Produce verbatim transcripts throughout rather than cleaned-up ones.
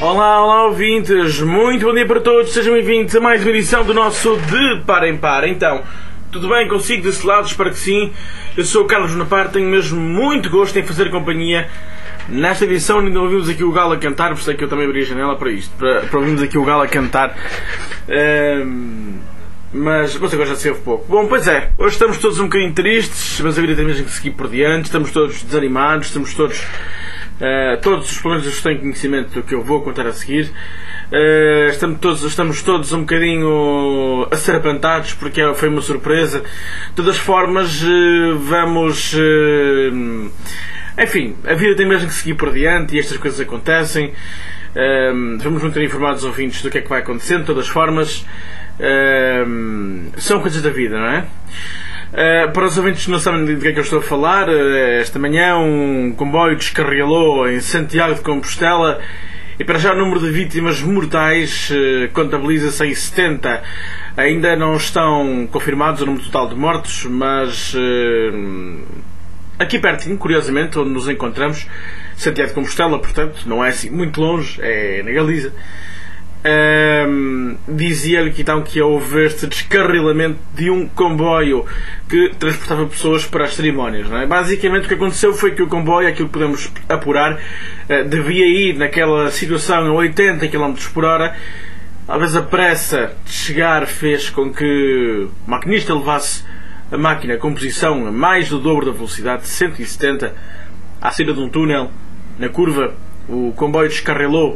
Olá, olá ouvintes, muito bom dia para todos, sejam bem-vindos a mais uma edição do nosso De Par em Par. Então, tudo bem consigo desse lado? Espero que sim. Eu sou o Carlos Bonaparte, tenho mesmo muito gosto em fazer companhia. Nesta edição ainda ouvimos aqui o Galo a cantar, por isso é que eu também abri a janela para isto, para, para ouvirmos aqui o Galo a cantar. Um, mas, mas agora já se ouve pouco. Bom, pois é, hoje estamos todos um bocadinho tristes, mas a vida tem mesmo que seguir por diante, estamos todos desanimados, estamos todos... Uh, todos os problemas têm conhecimento do que eu vou contar a seguir. Uh, estamos, todos, estamos todos um bocadinho assarapantados porque foi uma surpresa. De todas as formas, uh, vamos... Uh, enfim, a vida tem mesmo que seguir por diante e estas coisas acontecem. Uh, vamos manter informados os ouvintes do que é que vai acontecer. De todas as formas, uh, são coisas da vida, não é? Uh, para os ouvintes que não sabem de que é que eu estou a falar, uh, esta manhã um comboio descarrilou em Santiago de Compostela e para já o número de vítimas mortais uh, contabiliza-se em setenta. Ainda não estão confirmados o número total de mortos, mas uh, aqui pertinho, curiosamente, onde nos encontramos, Santiago de Compostela, portanto, não é assim muito longe, é na Galiza. Um, dizia-lhe que então que houve este descarrilamento de um comboio que transportava pessoas para as cerimónias, não é? Basicamente o que aconteceu foi que o comboio, aquilo que podemos apurar, uh, devia ir naquela situação a oitenta quilómetros por hora. Talvez a pressa de chegar fez com que o maquinista levasse a máquina com posição a mais do dobro da velocidade, de cento e setenta, à saída de um túnel. Na curva o comboio descarrilou.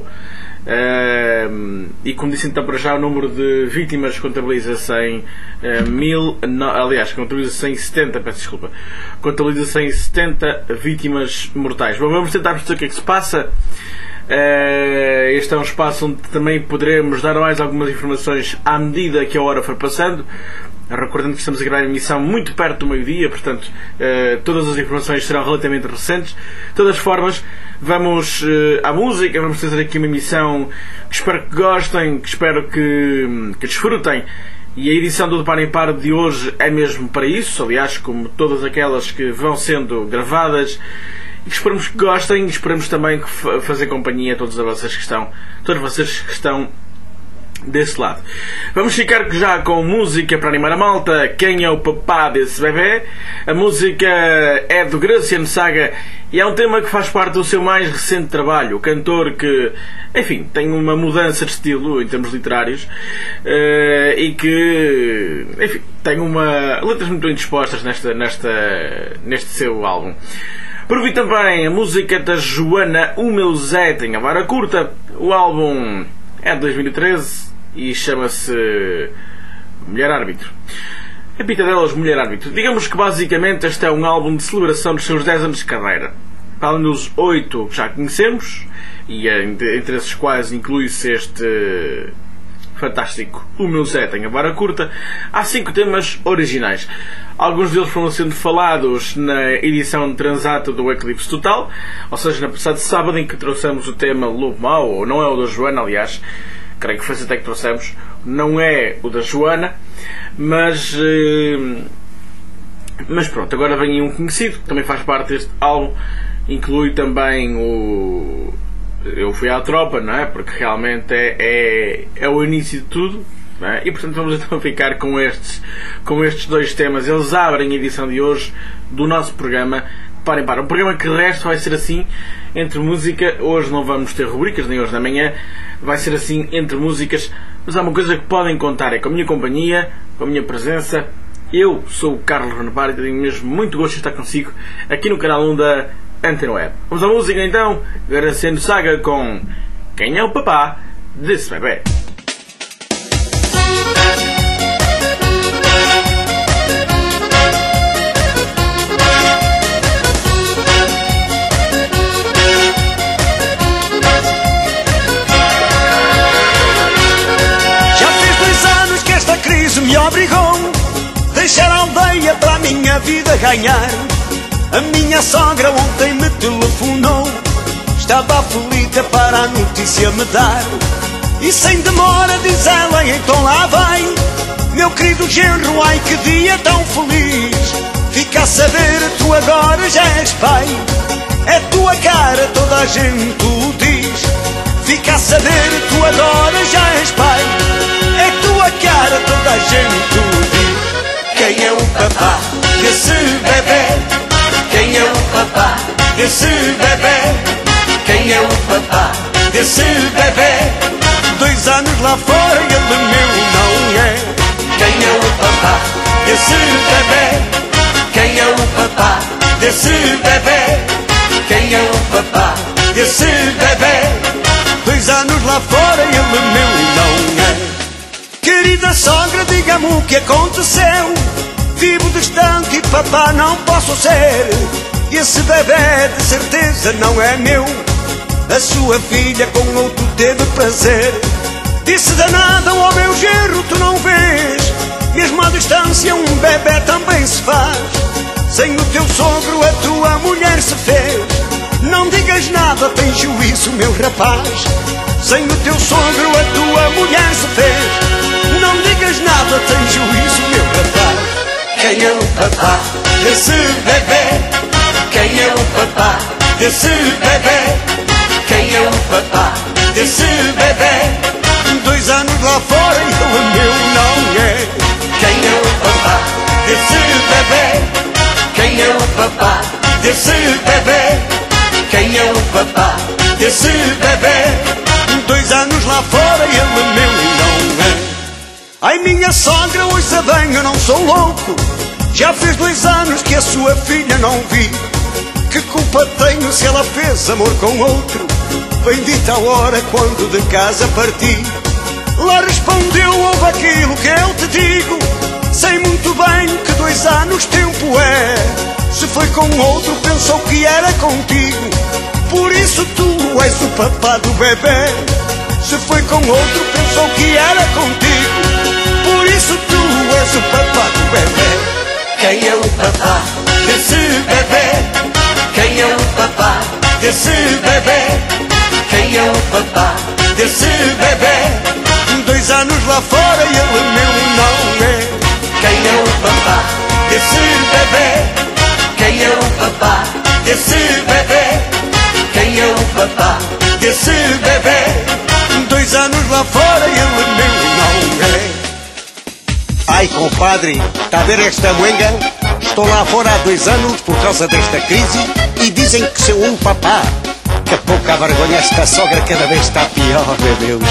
Uh, e como disse então para já, o número de vítimas contabiliza-se em uh, mil, no, aliás, contabiliza-se em setenta, peço desculpa, contabiliza-se em setenta vítimas mortais. Bom, vamos tentar perceber o que é que se passa. Uh, este é um espaço onde também poderemos dar mais algumas informações à medida que a hora for passando. Recordando que estamos a gravar a emissão muito perto do meio-dia, portanto, uh, todas as informações serão relativamente recentes. De todas as formas, vamos uh, à música, vamos fazer aqui uma emissão que espero que gostem, que espero que, que desfrutem. E a edição do De Par em Par de hoje é mesmo para isso, aliás, como todas aquelas que vão sendo gravadas. E esperamos que gostem e esperamos também que f- fazer companhia a todos vocês que estão, todos vocês que estão desse lado. Vamos ficar já com música para animar a malta. Quem é o papá desse bebê? A música é do Graciano Saga e é um tema que faz parte do seu mais recente trabalho. O cantor que, enfim, tem uma mudança de estilo em termos literários uh, e que, enfim, tem uma letras muito bem dispostas nesta, nesta, neste seu álbum. Por vir também a música da Joana, O Meu Zé Tem a Vara Curta. O álbum é de dois mil e treze e chama-se Mulher Árbitro. A pita delas, Mulher Árbitro. Digamos que basicamente este é um álbum de celebração dos seus dez anos de carreira. Para além dos oito que já conhecemos, e entre esses quais inclui-se este fantástico O Meu Zé Tem a Vara Curta, há cinco temas originais. Alguns deles foram sendo falados na edição de Transato do Eclipse Total, ou seja, na passada sábado, em que trouxemos o tema Lobo Mau, ou não é o da Joana, aliás, creio que foi até que trouxemos, não é o da Joana, mas, mas pronto, agora vem um conhecido, que também faz parte deste álbum, inclui também o Eu Fui à Tropa, não é? Porque realmente é, é, é o início de tudo. É? E portanto vamos então ficar com estes, com estes dois temas. Eles abrem a edição de hoje do nosso programa Parem Para. Um programa que de resto vai ser assim, entre música. Hoje não vamos ter rubricas, nem hoje nem amanhã. Vai ser assim, entre músicas. Mas há uma coisa que podem contar, é com a minha companhia, com a minha presença. Eu sou o Carlos Bonaparte e tenho mesmo muito gosto de estar consigo aqui no canal um da Antena Web. Vamos à música então, Graciano Saga com Quem é o Papá desse Bebê? Me obrigou a deixar a aldeia para a minha vida ganhar. A minha sogra ontem me telefonou, estava aflita para a notícia me dar. E sem demora diz ela, então lá vai, meu querido genro, ai que dia tão feliz. Fica a saber, tu agora já és pai, é tua cara, toda a gente o diz. Fica a saber, tu agora já és pai. É tua cara, toda a gente o diz. Quem é o papá desse bebê? Quem é o papá desse bebê? Quem é o papá desse bebê? Dois anos lá fora e ele meu não é. Quem é o papá desse bebê? Quem é o papá desse bebê? Quem é o papá desse bebê? Dois anos lá fora e ele meu não é. Querida sogra, diga-me o que aconteceu. Vivo distante e papá não posso ser. Esse bebê de certeza não é meu. A sua filha com outro teve prazer. Disse danada ao meu genro, tu não vês? Mesmo à distância um bebê também se faz. Sem o teu sogro a tua mulher se fez. Não digas nada, tem juízo meu rapaz. Sem o teu sogro a tua mulher se fez. Não digas nada, tem juízo meu rapaz. Quem é o papá desse bebê? Quem é o papá desse bebê? Quem é o papá desse bebê? Dois anos lá fora e ele meu não é. Quem é o papá desse bebê? Quem é o papá desse bebê? Quem é o papá desse bebê? Dois anos lá fora e ele meu não é. Ai minha sogra, ouça bem, eu não sou louco. Já fez dois anos que a sua filha não vi. Que culpa tenho se ela fez amor com outro? Bendita a hora quando de casa parti. Lá respondeu, ouve aquilo que eu te digo. Sei muito bem que dois anos tempo é. Se foi com outro pensou que era contigo. Por isso tu és o papá do bebê. Se foi com outro pensou que era contigo. Por isso tu és o papá do bebê. Quem é o papá desse bebê? Quem é o papá desse bebê? Quem é o papá desse bebê? Dois anos lá fora e ele meu não é. Quem é o papá desse bebê? Quem é o papá desse bebê? Quem é o papá desse bebê? Dois anos lá fora e ele meu não é. Ai compadre, está a ver esta moenga? Estou lá fora há dois anos por causa desta crise e dizem que sou um papá. Que pouca vergonha, esta sogra cada vez está pior, meu Deus.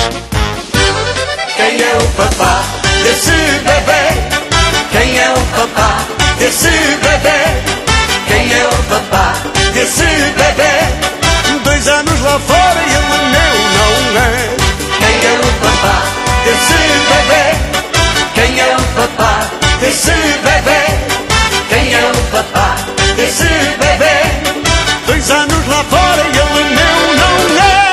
Quem é o papá desse bebê? Quem é o papá desse bebê? Quem é o papá desse bebê? Dois anos lá fora e ele meu não é. Quem é o papá desse bebê? Quem é o papá desse bebê? Quem é o papá desse bebê? Dois anos lá fora e ele meu não é.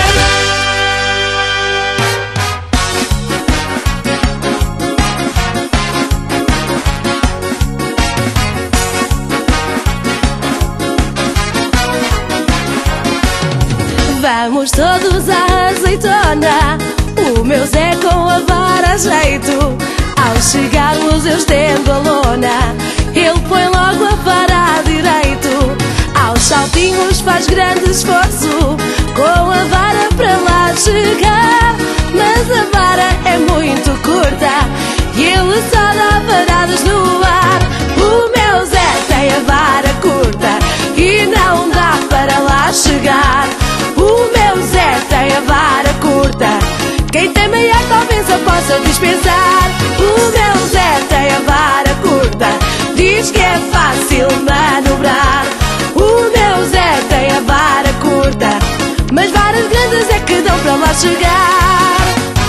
Vamos todos à azeitona, o meu Zé com a vara a jeito. Ao chegarmos eu estendo a lona, ele põe logo a vara a direito. Aos saltinhos faz grande esforço, com a vara para lá chegar. Mas a vara é muito curta e ele só dá varadas no ar. O meu Zé tem a vara curta e não dá para lá chegar. O meu Zé tem a vara curta, quem tem maior talvez eu possa dispensar. O meu Zé tem a vara curta, diz que é fácil manobrar. O meu Zé tem a vara curta, mas varas grandes é que dão para lá chegar.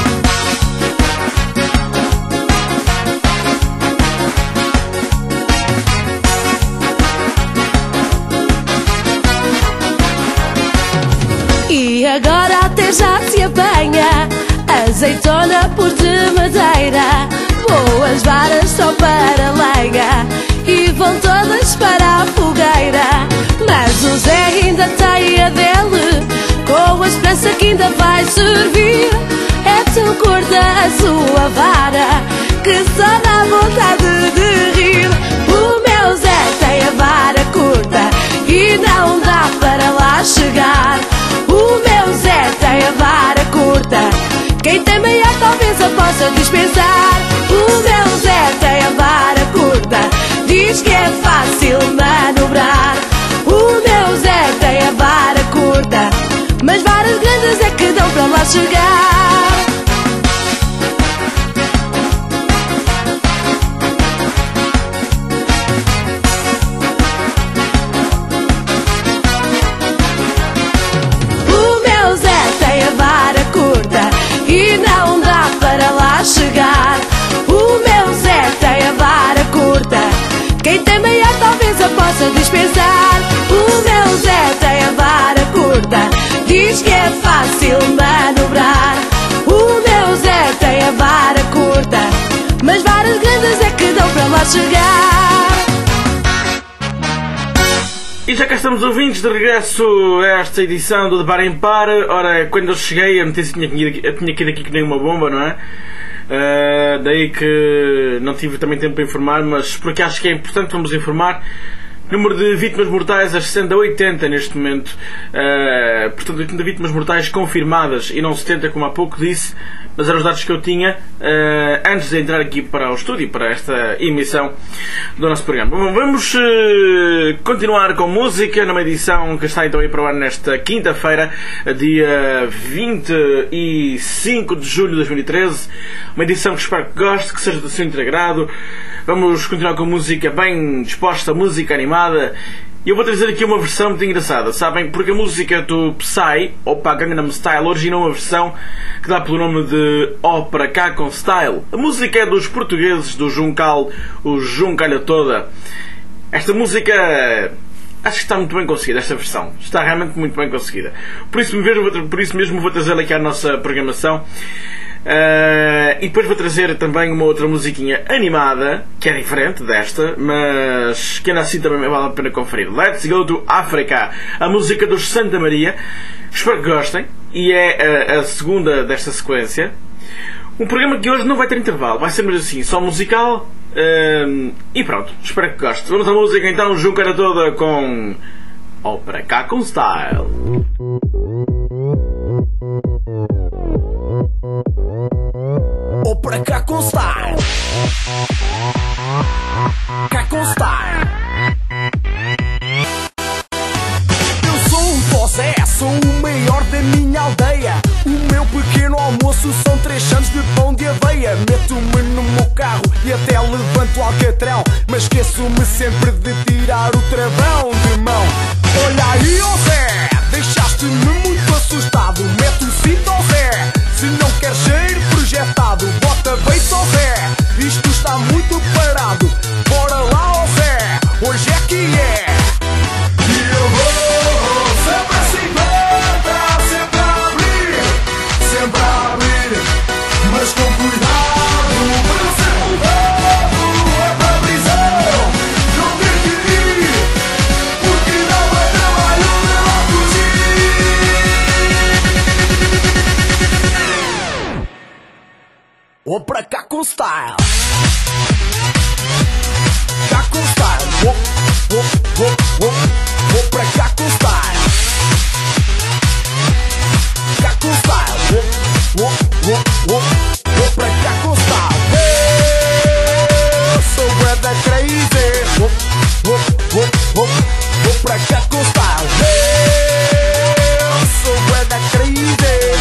E agora até já se apanha azeitona por de madeira. Boas varas só para lenha e vão todas para a fogueira. Mas o Zé ainda tem a dele, com a esperança que ainda vai servir. É tão curta a sua vara que só dá vontade de rir. O meu Zé tem a vara curta e não dá para lá chegar. O meu Zé tem a vara possa dispensar. O meu Zé tem a vara curta, diz que é fácil manobrar. O meu Zé tem a vara curta, mas varas grandes é que dão para lá chegar. O meu Zé tem a vara curta e não dá para lá chegar. O meu Zé tem a vara curta, quem tem maior talvez a possa dispensar. O meu Zé tem a vara curta, diz que é fácil manobrar. O meu Zé tem a vara curta, mas varas grandes é que dão para lá chegar. E já cá estamos, ouvintes, de regresso a esta edição do De Par em Par. Ora, quando eu cheguei, a notícia tinha que ir aqui que nem uma bomba, não é? Uh, daí que não tive também tempo para informar, mas porque acho que é importante, vamos informar. Número de vítimas mortais ascende a oitenta neste momento. Uh, portanto, oitenta vítimas mortais confirmadas e não setenta, como há pouco disse, mas eram os dados que eu tinha uh, antes de entrar aqui para o estúdio, para esta emissão do nosso programa. Bom, vamos uh, continuar com música numa edição que está então aí para o ar nesta quinta-feira, dia vinte e cinco de julho de dois mil e treze. Uma edição que espero que goste, que seja do seu integrado. Vamos continuar com música bem disposta, música animada. E eu vou trazer aqui uma versão muito engraçada, sabem? Porque a música do Psy, Opa Gangnam Style, originou uma versão que dá pelo nome de Opera Cá com Style. A música é dos portugueses do Juncal, o Juncalha Toda. Esta música acho que está muito bem conseguida, esta versão. Está realmente muito bem conseguida. Por isso mesmo, por isso mesmo vou trazê-la aqui à nossa programação. Uh, e depois vou trazer também uma outra musiquinha animada, que é diferente desta, mas que ainda assim também vale a pena conferir. Let's Go to Africa, a música dos Santa Maria. Espero que gostem. E é a, a segunda desta sequência. Um programa que hoje não vai ter intervalo, vai ser mesmo assim, só musical. Uh, e pronto, espero que gostem. Vamos à música então, Juncara Toda com Opera Cá com Style. Ou pra cá com style, cá com style. Eu sou o Tosé, sou o maior da minha aldeia. O meu pequeno almoço são três anos de pão de aveia. Meto-me no meu carro e até levanto o alcatrão, mas esqueço-me sempre de tirar o travão de mão. Olha aí, ó Zé, deixaste-me muito assustado. Mete o cinto, ó Zé, se não queres ser projetado. Bota bem, ó Zé, isto está muito parado. Bora lá, ó Zé, hoje é que é. E eu vou sempre a cinquenta, sempre a abrir, sempre a abrir, mas com cuidado, para não ser multado. É para a prisão, não tem que ir, porque não vai trabalho de lá fugir. Ou pra cá com style, cá com style, vou, vou, vou, vou, vou pra cá com style, cá com style, vou, vou, vou, vou, vou pra cá com style. Eu sou brother crazy, vou, vou, vou, vou, vou pra cá com style. Eu sou brother crazy.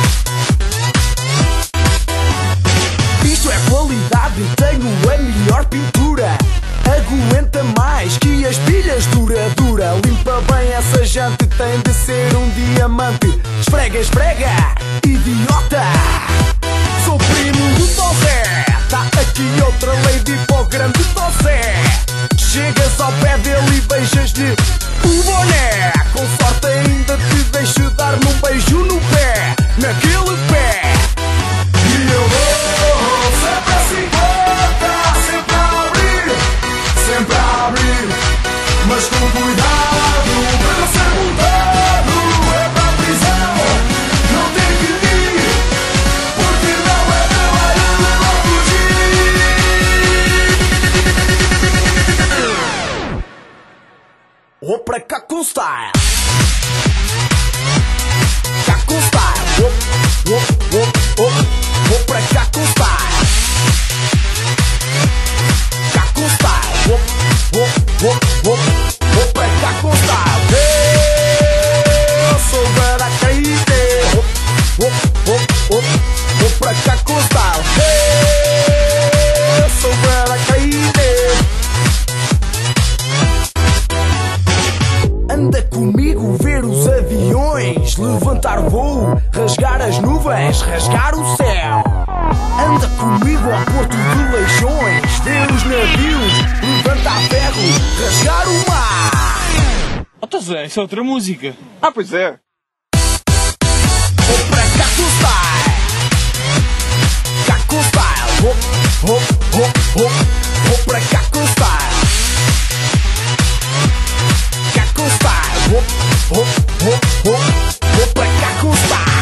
Isto é qualidade, tenho a melhor pintura. Aguenta mais que as pilhas dura-dura. Limpa bem essa jante, tem de ser um diamante. Esfrega, esfrega, idiota. Sou primo do Tosé, tá aqui outra lady para o grande Tosé. Chegas ao pé dele e beijas-lhe o boné. Com sorte ainda te deixo dar-me um beijo no pé, naquele pé. E eu vou sempre a cinquenta, sempre a abrir, sempre a abrir, mas com cuidado, para não ser multado. É para a prisão, não tem que ir, porque não é trabalho de lá fugir. Ou pra cá com style, cá com style, vou, vou, vou, vou, vou pra cá com style. Vou, vou pra cá com o style. Hey, eu sou para cair. Anda comigo ver os aviões, levantar voo, rasgar as nuvens, rasgar o céu. Anda comigo ao porto de Leixões, ver os navios, levantar ferro, rasgar o mar. Oh, Zé, isso é outra música. Ah, pois é. Vou pra cá com style. Cá com style. Vou, vou, vou, vou, vou pra cá com style. Cá com style. Vou, vou, vou, vou, vou pra cá com style.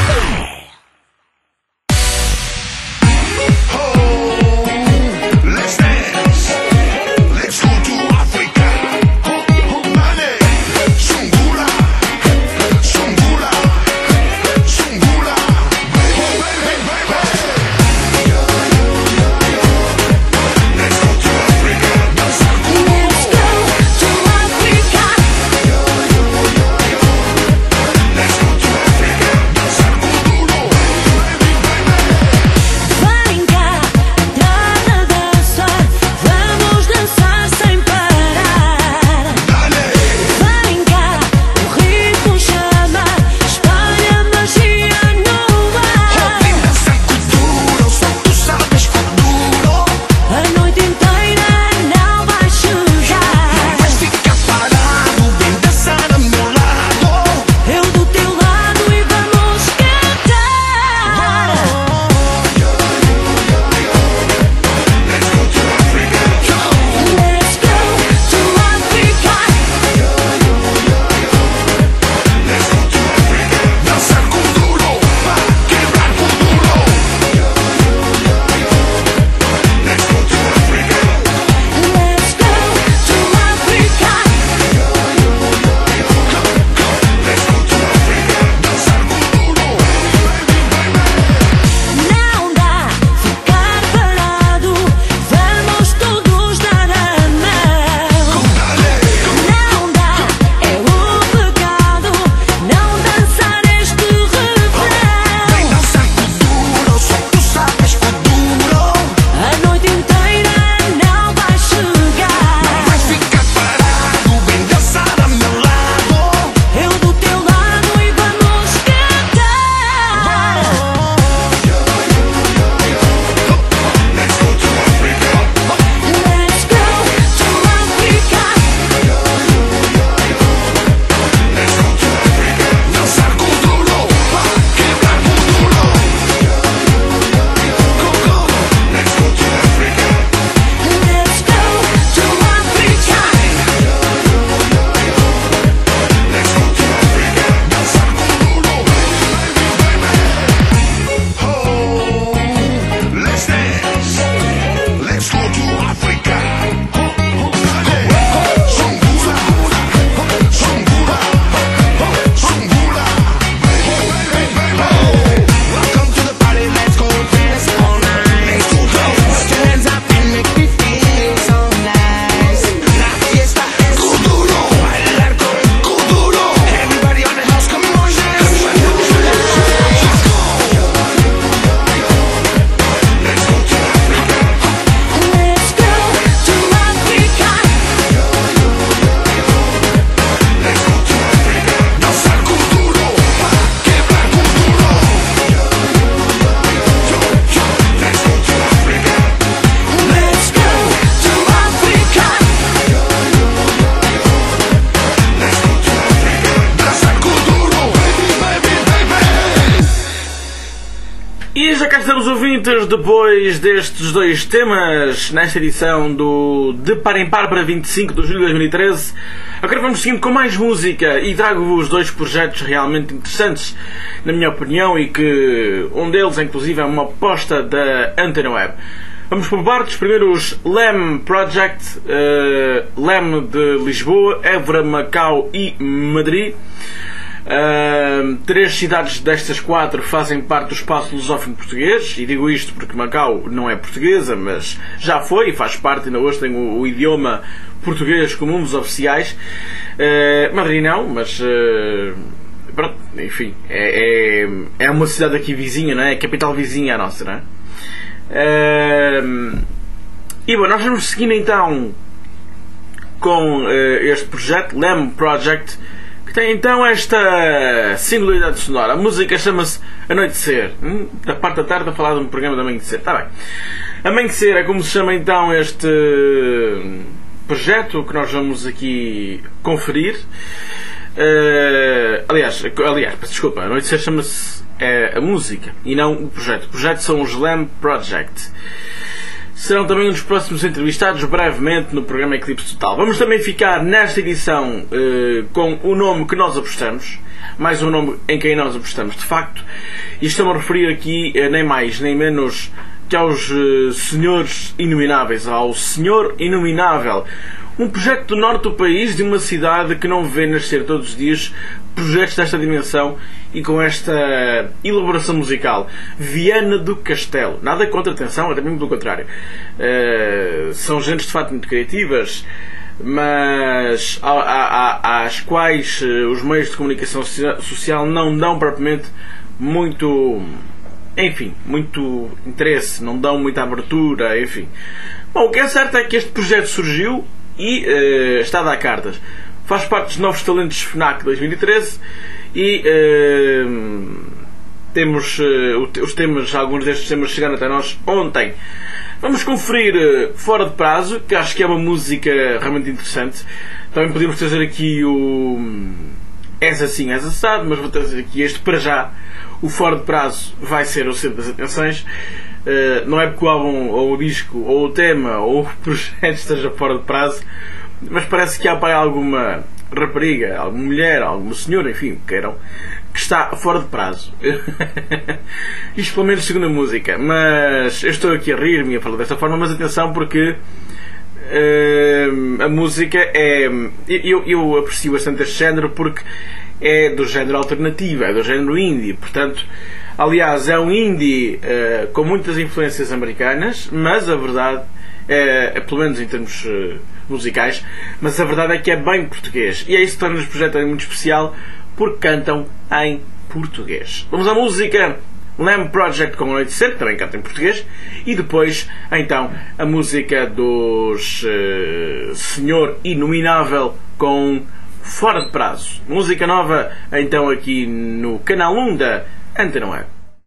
E já cá estamos, ouvintes, depois destes dois temas, nesta edição do De Par em Par para vinte e cinco de julho de dois mil e treze. Agora vamos seguindo com mais música e trago-vos dois projetos realmente interessantes, na minha opinião, e que um deles, inclusive, é uma aposta da Antena Web. Vamos por partes. Primeiro os Lem Project, uh, Lem de Lisboa, Évora, Macau e Madrid. Uh, três cidades destas quatro fazem parte do espaço lusófono português, e digo isto porque Macau não é portuguesa, mas já foi e faz parte, ainda hoje tem o, o idioma português como um dos oficiais. uh, Madrid não, mas uh, pronto, enfim, é, é, é uma cidade aqui vizinha, não é? É a capital vizinha a nossa, não é? Uh, e bom, nós vamos seguindo então com uh, este projeto, Lamb Project, que tem então esta singularidade sonora. A música chama-se Anoitecer. Hum? Da parte da tarde a falar de um programa de Amanhecer. Está bem. Amanhecer é como se chama então este projeto que nós vamos aqui conferir. Uh, aliás, aliás, desculpa, Anoitecer chama-se é, a música e não o projeto. O projeto são os Lamb Project. Serão também um dos próximos entrevistados brevemente no programa Eclipse Total. Vamos também ficar nesta edição uh, com o nome que nós apostamos, mais um nome em quem nós apostamos de facto, e estamos a referir aqui uh, nem mais nem menos que aos uh, senhores inomináveis, ao Senhor Inominável, um projeto do norte do país, de uma cidade que não vê nascer todos os dias projetos desta dimensão e com esta elaboração musical. Viana do Castelo. Nada contra, atenção, até mesmo pelo contrário. Uh, são gentes de facto muito criativas, mas há, há, às quais uh, os meios de comunicação social não dão propriamente muito, enfim, muito interesse, não dão muita abertura, enfim. Bom, o que é certo é que este projeto surgiu e uh, está a dar cartas. Faz parte dos novos talentos FNAC dois mil e treze e uh, temos uh, os temas, alguns destes temas chegaram até nós ontem. Vamos conferir uh, Fora de Prazo, que acho que é uma música realmente interessante. Também podemos trazer aqui o És Assim, És Assado, mas vou trazer aqui este para já. O Fora de Prazo vai ser o centro das atenções. Uh, não é porque o álbum, ou o disco, ou o tema, ou o projeto esteja fora de prazo, mas parece que há para alguma rapariga, alguma mulher, alguma senhora, enfim, queiram, que está fora de prazo. Isto pelo menos segundo a música. Mas eu estou aqui a rir-me a falar desta forma, mas atenção porque uh, a música é... Eu, eu aprecio bastante este género porque é do género alternativo, é do género indie, portanto... Aliás, é um indie uh, com muitas influências americanas, mas a verdade é, é pelo menos em termos uh, musicais, mas a verdade é que é bem português. E é isso que torna este projeto muito especial, porque cantam em português. Vamos à música Lamb Project com Anoitecer, que também canta em português, e depois, então, a música dos uh, Senhor Inominável com Fora de Prazo. Música nova, então, aqui no canal um da Antena Web.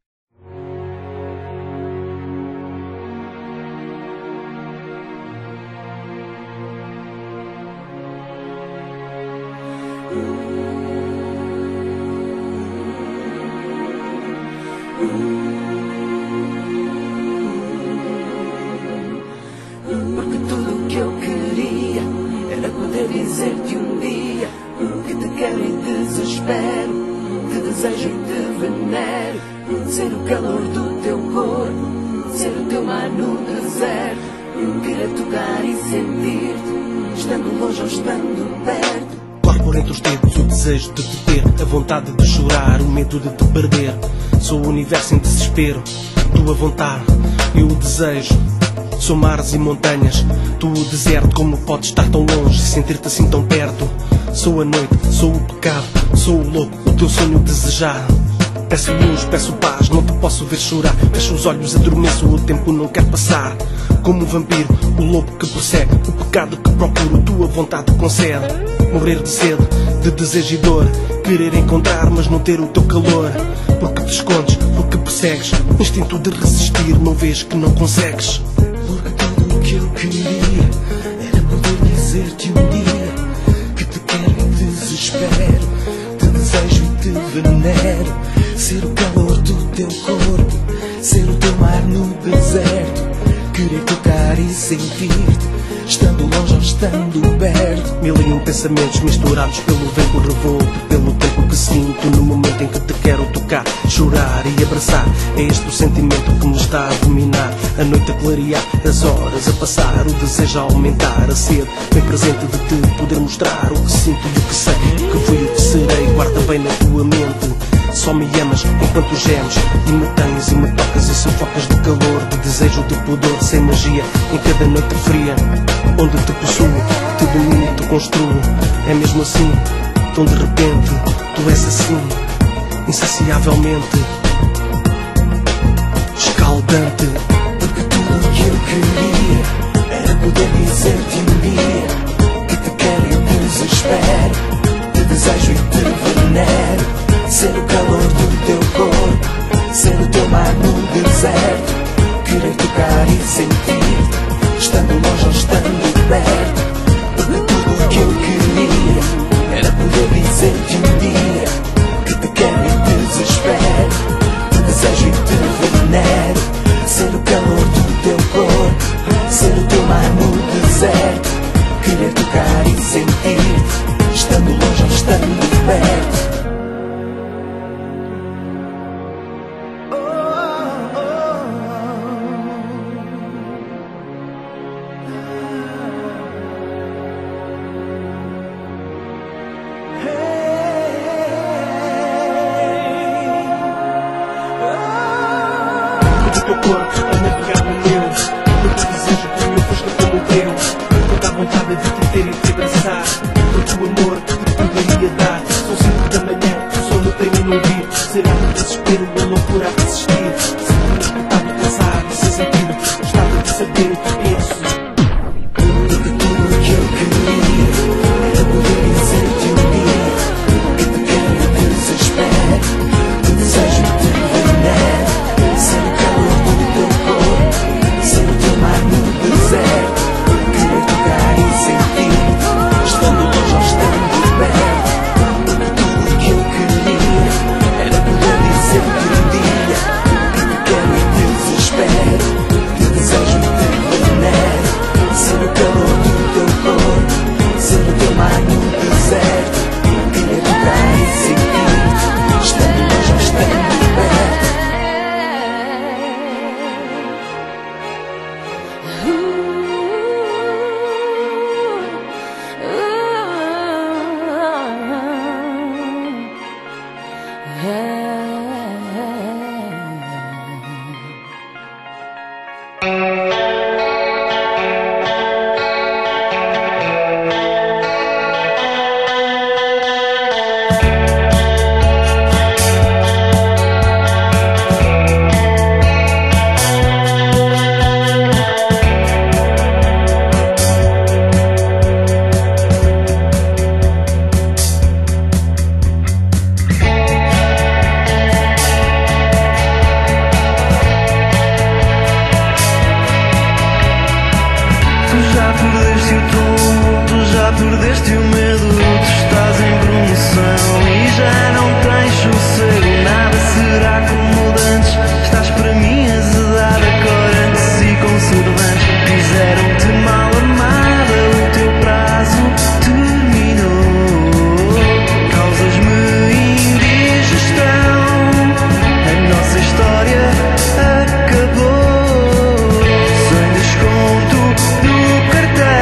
Porque tudo o que eu queria era poder dizer-te um dia que te quero e desespero, te desejo e te venero, ser o calor do teu corpo, ser o teu mar no deserto, querer tocar e sentir-te, estando longe ou estando perto. Corre por entre os dedos o desejo de te ter, a vontade de chorar, o medo de te perder. Sou o universo em desespero, tua vontade e o desejo. Sou mares e montanhas, tu o deserto. Como podes estar tão longe e sentir-te assim tão perto? Sou a noite, sou o pecado, sou o louco, o teu sonho desejar. Peço luz, peço paz, não te posso ver chorar. Fecho os olhos, adormeço, o tempo não quer passar. Como um vampiro, o lobo que persegue, o pecado que procuro, tua vontade concede. Morrer de sede, de desejo e dor, querer encontrar, mas não ter o teu calor. Porque te escondes, porque persegues, instinto de resistir, não vês que não consegues. Porque tudo o que eu queria era poder dizer-te um dia que te quero e desespero, te desejo e te venero, ser o calor do teu corpo, ser o teu mar no deserto, querer tocar e sentir-te, estando longe ou estando perto. Mil e um pensamentos misturados pelo vento revolto, pelo tempo que sinto no momento em que te quero tocar, chorar e abraçar. É este o sentimento que me está a dominar. A noite a clarear, as horas a passar, o desejo a aumentar, a sede bem presente de te poder mostrar o que sinto e o que sei, o que fui e o que serei. Guarda bem na tua mente, só me amas enquanto gemes e me tens e me tocas e sufocas de calor, de desejo, de pudor, sem magia, em cada noite fria, onde te possuo, te domino, te construo. É mesmo assim, tão de repente. Tu és assim, insaciavelmente escaldante. Porque tudo o que eu queria era poder dizer-te um dia que te quero e te desespero, te desejo e te venero, ser o calor do teu corpo, ser o teu mar no deserto, querer tocar e sentir, estando longe ou estando perto. Porque tudo o que eu queria era poder dizer-te um dia que te quero e te desespero, te desejo e te venero, ser o calor do teu corpo, ser o teu mar no deserto, querer tocar e sentir, estando longe ou estando perto. O teu corpo a navegar no meu, porque desejo que o meu foste como o teu, porque dá vontade de te ter e te abraçar, porque o amor que te poderia dar. São cinco da manhã, o sono tenho no ouvido, será o desespero, a loucura a persistir. Sinto-me espetado, cansado e sem sentido, gostava de saber o que penso. Porque tudo o que eu queria era poder dizer-te um dia que te quero e te desespero, te desejo e te venero, ser o calor do teu corpo, ser o teu mar no deserto, querer tocar e sentir, estando longe ou estando perto. Porque tudo o que eu queria era poder dizer-te um dia que te quero e te desespero, te desejo e te venero, ser o calor do teu corpo, ser o teu mar no deserto, querer tocar e sentir, estando longe ou estando perto. Tu já perdeste o tom, tu já perdeste o medo, tu estás em promoção e já não tens sossego. Nada será como dantes, estás para mim azedada, corantes e conservantes fizeram-te mal amada, o teu prazo terminou, causas-me indigestão, a nossa história acabou. Sem desconto no cartão.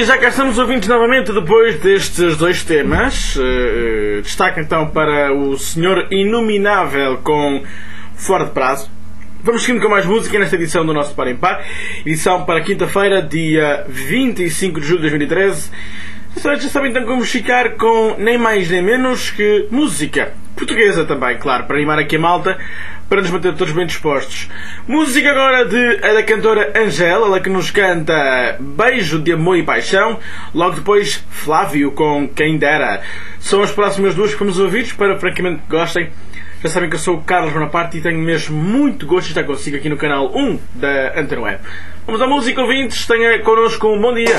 já cá estamos, ouvintes, novamente depois destes dois temas. Uh, destaque então para o Senhor Inominável com Fora de Prazo. Vamos seguindo com mais música nesta edição do nosso Par em Par. Edição para quinta-feira, dia vinte e cinco de julho de dois mil e treze. Já sabem então como ficar com nem mais nem menos que música portuguesa também, claro, para animar aqui a malta, para nos manter todos bem dispostos. Música agora de, a da cantora Angela, ela que nos canta Beijo de Amor e Paixão. Logo depois Flávio com Quem Dera. São as próximas duas que vamos ouvir, espero francamente que gostem. Já sabem que eu sou o Carlos Bonaparte e tenho mesmo muito gosto de estar consigo aqui no canal um da Antena Web. Vamos à música, ouvintes, tenha connosco um bom dia.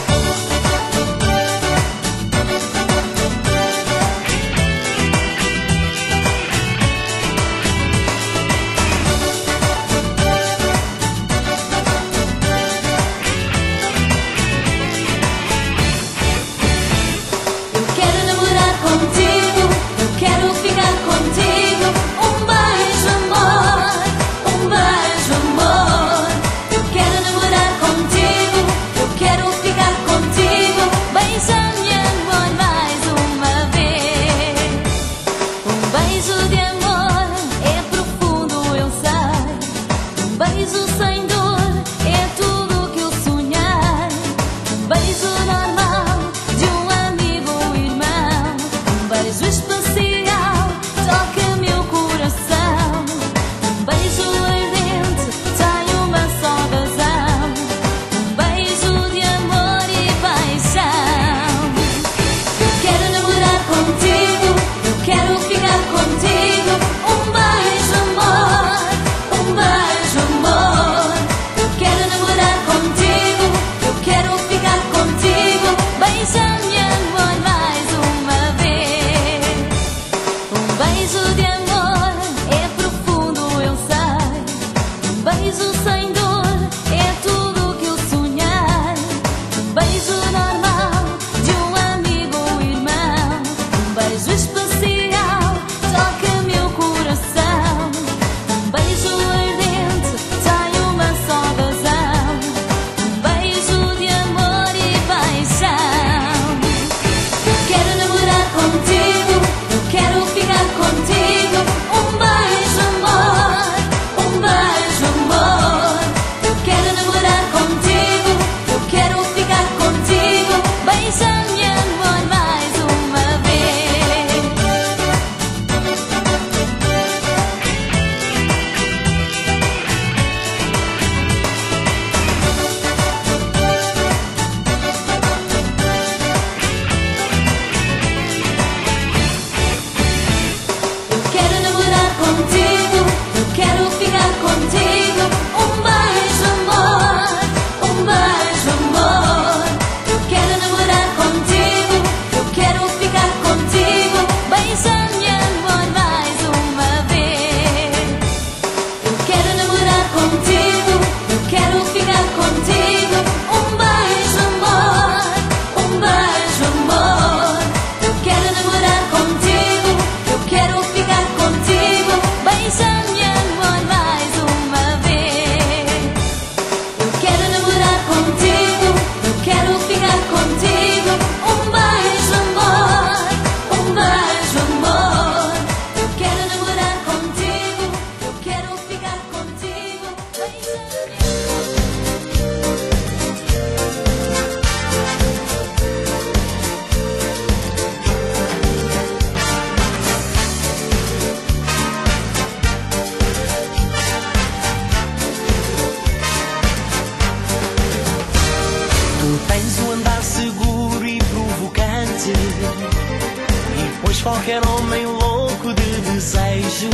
Qualquer homem louco de desejo,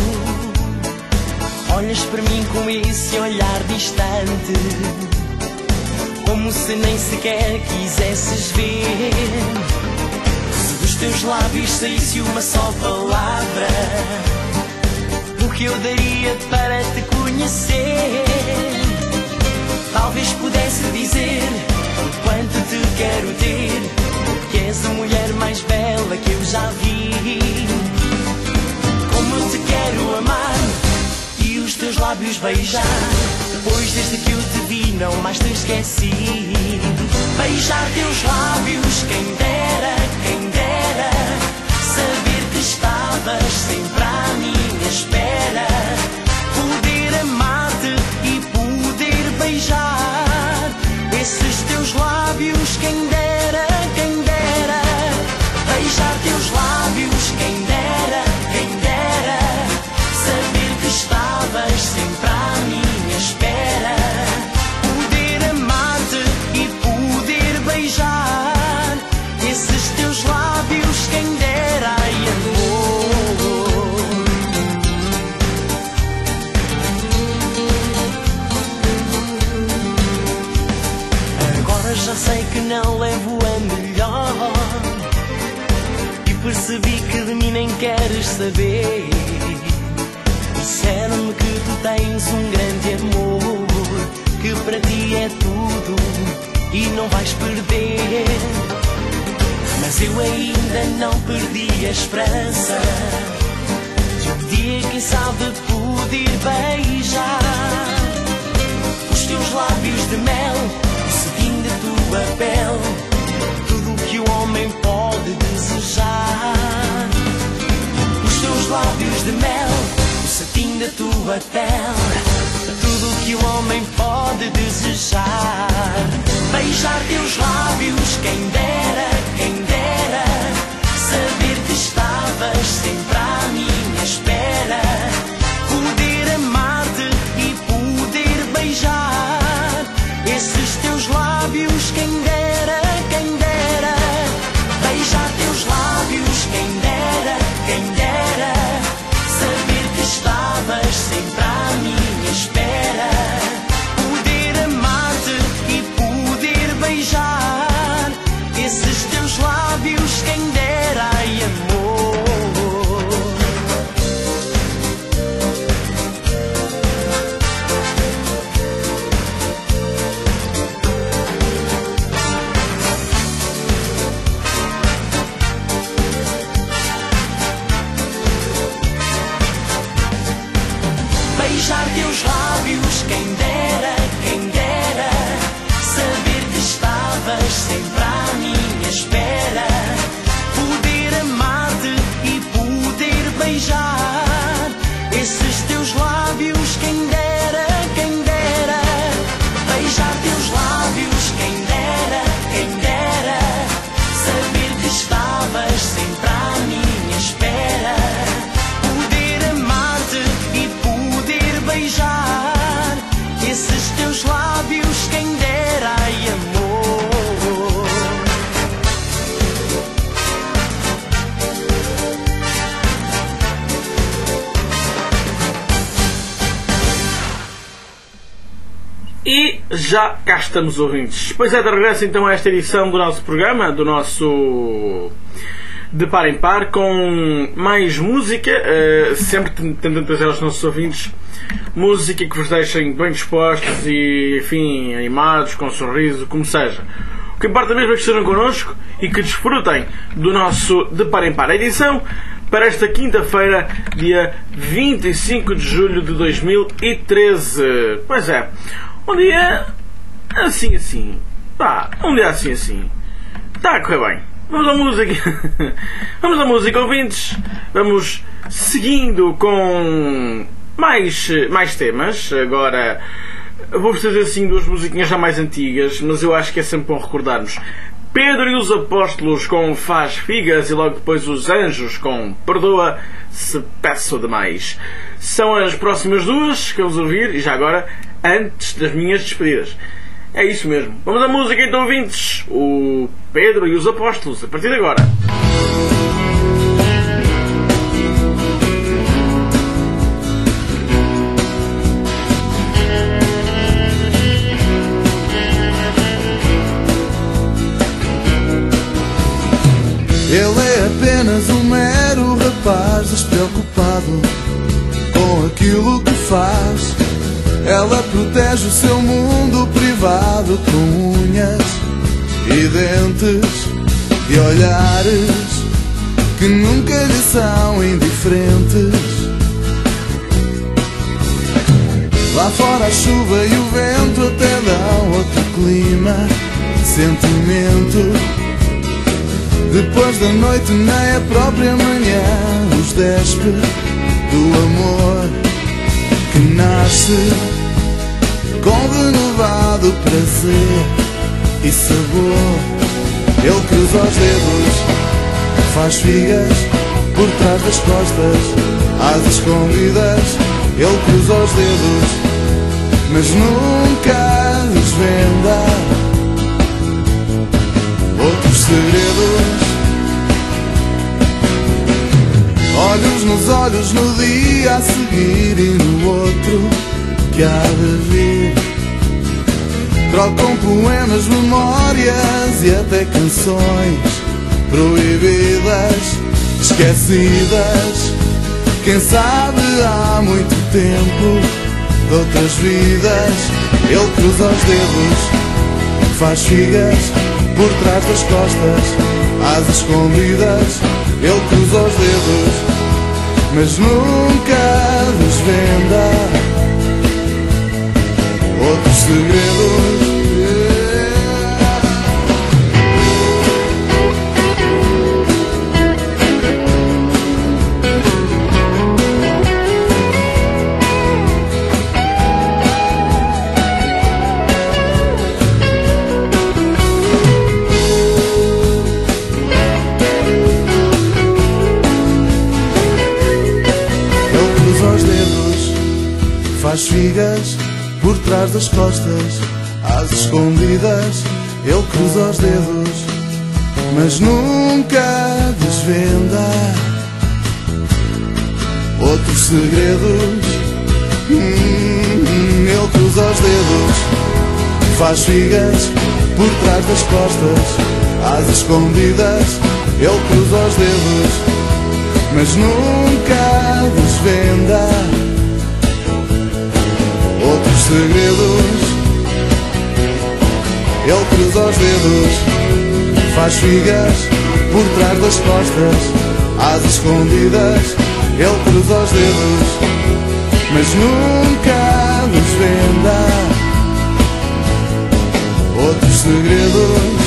olhas para mim com esse olhar distante, como se nem sequer quisesses ver. Se dos teus lábios saísse uma só palavra, o que eu daria para te conhecer? Talvez pudesse dizer o quanto te quero ter, que és a mulher mais bela que eu já vi. Como eu te quero amar e os teus lábios beijar. Pois desde que eu te vi não mais te esqueci. Beijar teus lábios, quem dera, quem dera. Saber que estavas sempre à minha espera. Poder amar-te e poder beijar esses teus lábios, quem dera, quem dera. Beijar teus lábios, quem dera, quem dera. Saber que estavas sempre à minha espera. Poder amar-te e poder beijar esses teus lábios, quem dera, ai amor. Agora já sei que não levo a melhor e percebi que de mim nem queres saber. Disseram-me que tu tens um grande amor, que para ti é tudo e não vais perder. Mas eu ainda não perdi a esperança de um dia, quem sabe, poder beijar os teus lábios de mel, o cetim da tua pele, tudo o que o homem pode desejar. Os teus lábios de mel, o cetim da tua pele, tudo o que o homem pode desejar. Beijar teus lábios, quem dera, quem dera. Saber que estavas sempre à minha espera. Poder amar-te e poder beijar esses teus lábios, quem dera, quem dera. Beijar teus lábios, quem dera, quem dera. Saber que estavas sempre à minha espera. Poder amar-te e poder beijar esses teus lábios, quem dera, ai amor. Beijar teus lábios, quem dera, quem dera. Saber que estavas sempre à minha espera. Poder amar-te e poder beijar esses teus lábios, quem dera, quem dera. Beijar teus lábios, quem dera, quem dera. Saber que estavas sempre à minha espera. Poder amar-te e poder beijar esses teus lábios, quem dera, ai amor. E já cá estamos, ouvintes. Pois é, de regresso então a esta edição do nosso programa, do nosso De Par em Par, com mais música, uh, sempre tentando trazer aos nossos ouvintes música que vos deixem bem dispostos e, enfim, animados, com um sorriso, como seja. O que importa mesmo é que estejam connosco e que desfrutem do nosso De Par em Par. A edição para esta quinta-feira, dia vinte e cinco de julho de dois mil e treze. Pois é, um dia assim assim. Pá, um dia assim assim. Está a correr bem. Vamos à música. Vamos à música, ouvintes. Vamos seguindo com mais, mais temas. Agora vou fazer assim duas musiquinhas já mais antigas, mas eu acho que é sempre bom recordarmos. Pedro e os Apóstolos com Faz Figas e logo depois os Anjos com Perdoa se Peço Demais. São as próximas duas que vamos ouvir e já agora antes das minhas despedidas. É isso mesmo. Vamos à música então, ouvintes. O Pedro e os Apóstolos, a partir de agora. Ele é apenas um mero rapaz despreocupado com aquilo que faz. Ela protege o seu mundo privado com unhas e dentes e olhares que nunca lhe são indiferentes. Lá fora a chuva e o vento até dão outro clima, sentimento. Depois da noite nem a própria manhã os despe do amor que nasce com renovado prazer e sabor. Ele cruza os dedos, faz figas por trás das costas, às escondidas. Ele cruza os dedos, mas nunca desvenda outros segredos. Olhos nos olhos no dia a seguir e no outro que há de vir. Trocam poemas, memórias e até canções proibidas, esquecidas. Quem sabe há muito tempo de outras vidas. Ele cruza os dedos, faz figas por trás das costas, às escondidas. Ele cruza os dedos, mas nunca desvenda outros segredos. Faz figas por trás das costas, às escondidas. Ele cruza os dedos, mas nunca desvenda outros segredos. Hum, ele cruza os dedos, faz figas por trás das costas, às escondidas. Ele cruza os dedos, mas nunca desvenda outros segredos. Ele cruza os dedos, faz figas por trás das costas, às escondidas. Ele cruza os dedos, mas nunca desvenda outros segredos.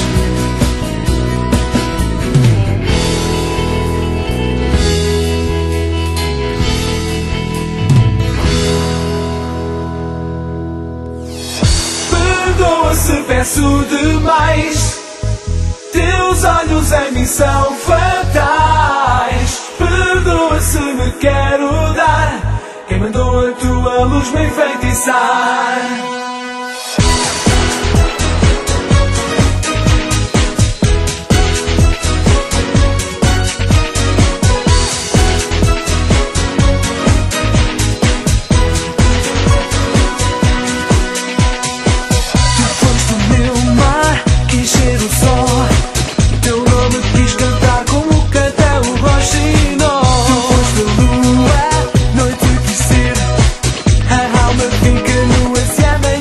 Se peço demais, teus olhos em mim são fatais. Perdoa se me quero dar, quem mandou a tua luz me enfeitiçar. Fica no oceano.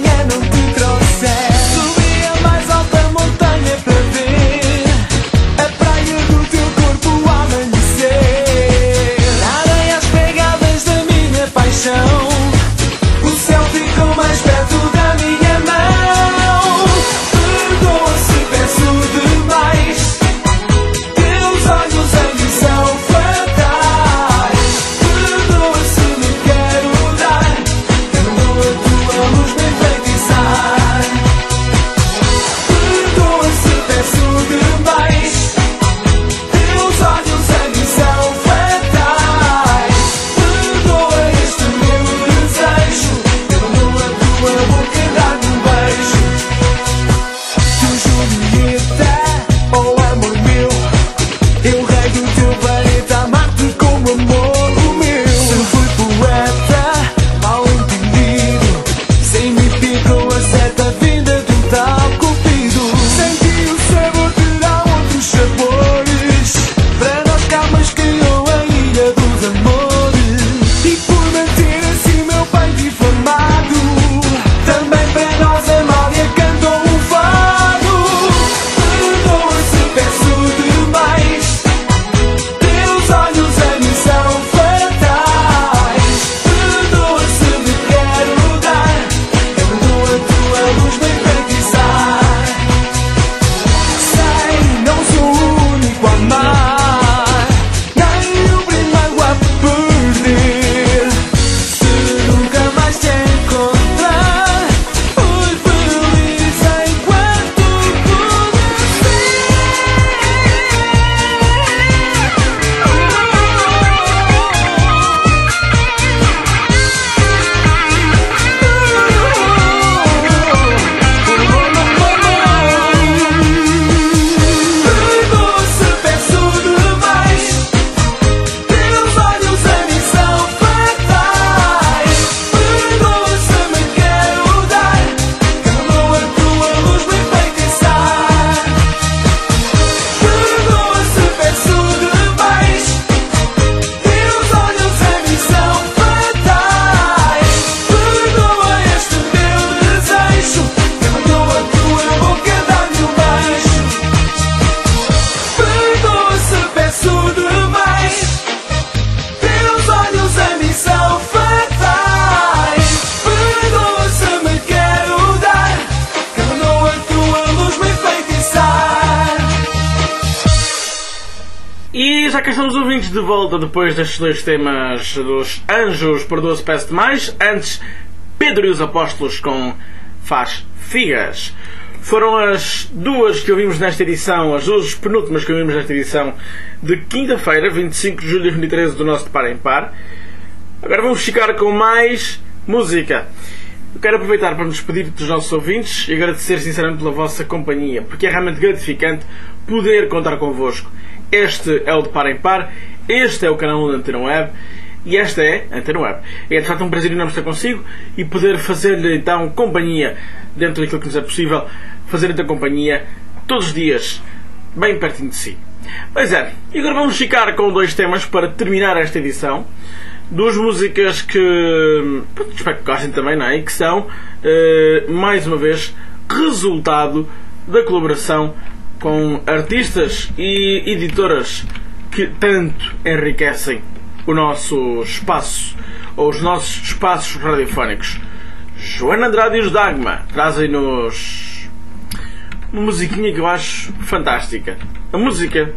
cá estão os ouvintes de volta depois destes dois temas dos Anjos por doze Peço Demais. Antes, Pedro e os Apóstolos com Faz Figas. Foram as duas que ouvimos nesta edição, as duas penúltimas que ouvimos nesta edição de quinta-feira, vinte e cinco de julho de dois mil e treze, do nosso De Par em Par. Agora vamos ficar com mais música. Eu quero aproveitar para me despedir dos nossos ouvintes e agradecer sinceramente pela vossa companhia, porque é realmente gratificante poder contar convosco. Este é o De Par em Par, este é o canal da Antena Web e esta é a Antena Web. É de facto um prazer enorme estar consigo e poder fazer-lhe então companhia dentro daquilo que nos é possível, fazer então companhia todos os dias, bem pertinho de si. Pois é, e agora vamos ficar com dois temas para terminar esta edição. Duas músicas que espero que gostem também, não é? E que são, uh, mais uma vez, resultado da colaboração com artistas e editoras que tanto enriquecem o nosso espaço, ou os nossos espaços radiofónicos. Joana Andrade e os Dagma trazem-nos uma musiquinha que eu acho fantástica. A música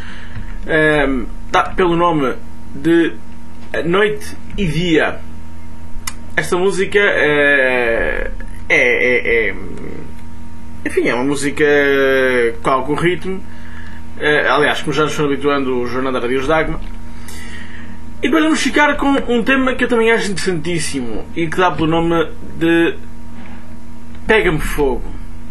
um, dá pelo nome de Noite e Dia. Esta música é, é, é, é enfim, é uma música com algum ritmo, aliás, como já nos estão habituando o Joana Andrade e os Dagma. E depois vamos ficar com um tema que eu também acho interessantíssimo e que dá pelo nome de Pega-me Fogo.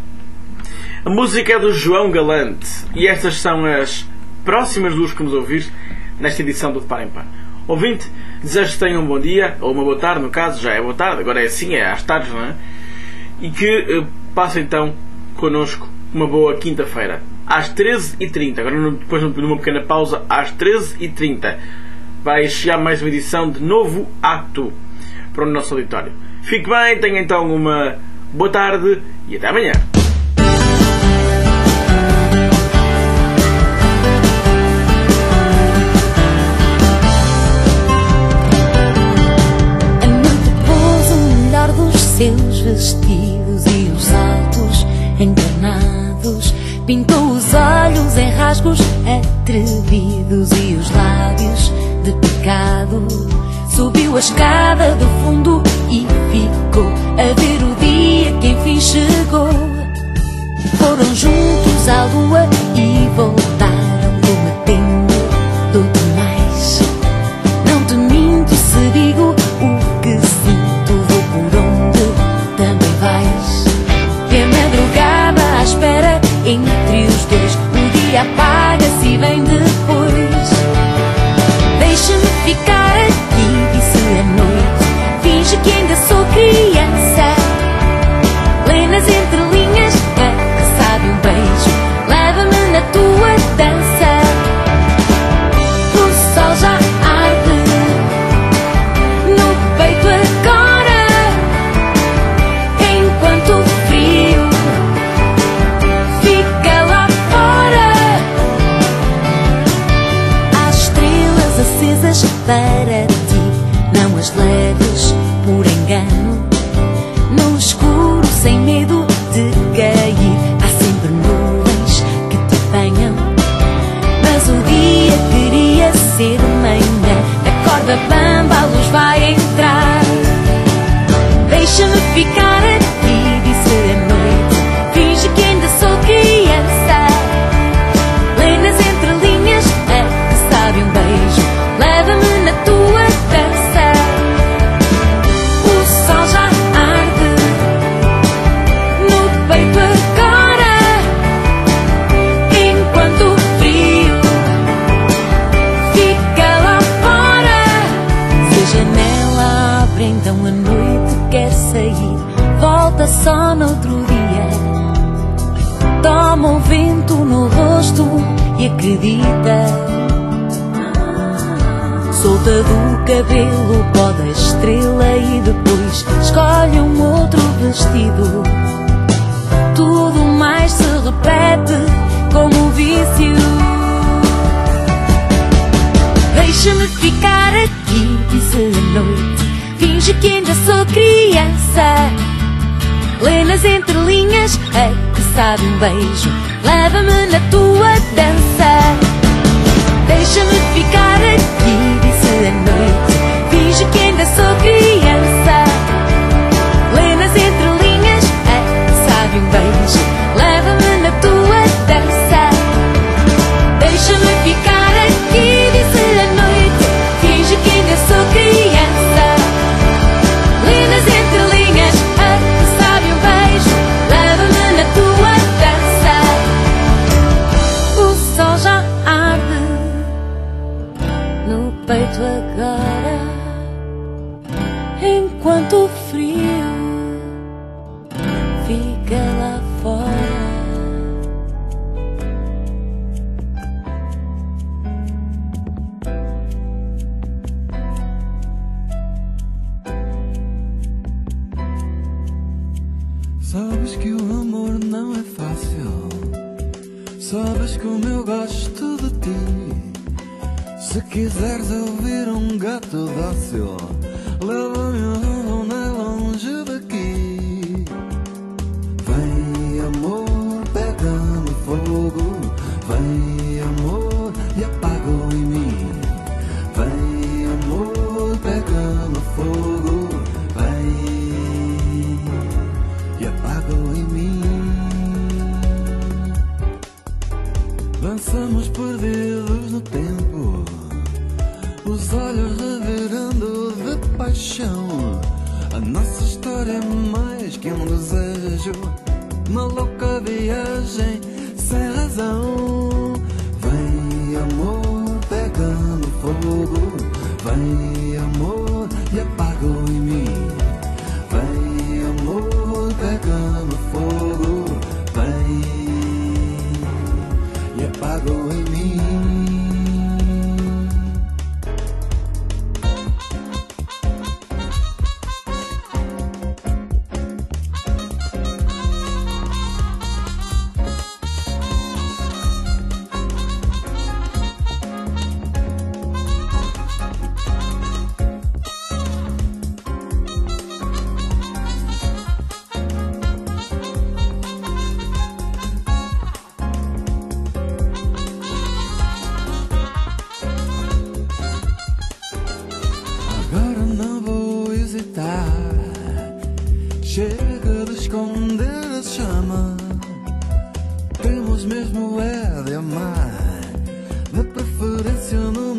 A música é do João Galante e estas são as próximas duas que vamos ouvir nesta edição do De Par em Par. Ouvinte, desejo que tenham um bom dia, ou uma boa tarde, no caso, já é boa tarde, agora é assim, é às tardes, não é? E que uh, passem então connosco uma boa quinta-feira, às treze e trinta, agora depois de uma pequena pausa, às treze e trinta. Vai chegar mais uma edição de Novo Ato para o nosso auditório. Fique bem, tenha então uma boa tarde e até amanhã. A noite pôs o melhor dos seus vestidos e os saltos encarnados, pintou os olhos em rasgos atrevidos e os lábios de pecado. Subiu a escada do fundo e ficou a ver o dia que enfim chegou. Foram juntos à lua e voltaram prometendo tudo mais. Não te minto se digo o que sinto, vou por onde também vais. E a madrugada à espera entre os dois, o dia apaga-se e vem depois. Deixa-me ficar aqui, disse a noite, finge que ainda sou criança. Lê nas entrelinhas, é que sabe um beijo, leva-me na tua dança. O sol já arde no peito agora, enquanto o frio fica lá fora. Há estrelas acesas para ti, não as leves por engano. No escuro, sem medo de cair, há sempre nuvens que te banham. Mas o dia queria ser manhã, acorda bamba, a luz vai entrar. Deixa-me ficar aqui, disse a noite, finge que ainda sou criança. Lê nas entrelinhas, é que sabe um beijo, leva-me na tua dança. O sol já arde no peito agora, enquanto o frio fica lá fora. Se a janela abre, então a noite quer sair, volta só no outro dia. Toma um vento no rosto e acredita. Solta do cabelo o pó da estrela e depois escolhe um outro vestido. Tudo mais se repete como um vício. Deixa-me ficar aqui, disse a noite, finge que ainda sou criança. Lê nas entrelinhas, é que sabe um beijo, leva-me na tua dança. Deixa-me ficar aqui, disse a noite. Finge que ainda sou criança. Lê nas entrelinhas, é, sabe um beijo. Leva-me na tua dança. Deixa-me ficar aqui, disse a noite. Finge que ainda sou criança. Lê nas entrelinhas, é, sabe um beijo. Leva-me na tua dança. O sol já arde no peito agora, enquanto o frio fica lá fora. Sabes que o amor não é fácil. Sabes como eu gosto de ti. Se quiseres ouvir um gato dócil, leva-me onde longe daqui. Vem amor, pega-me fogo. Vem amor e apaga em mim. Vem amor, pega-me fogo. Vem e apaga em mim. Dançamos perdidos no tempo, os olhos revirando de paixão. A nossa história é mais que um desejo, uma louca viagem sem razão. Vem amor, pega-me fogo. Vem amor e apaga em mim. Vem amor, pega-me fogo. Vem e apaga em mim. Agora não vou hesitar. Chega de esconder a chama. Temos mesmo é de amar, de preferência no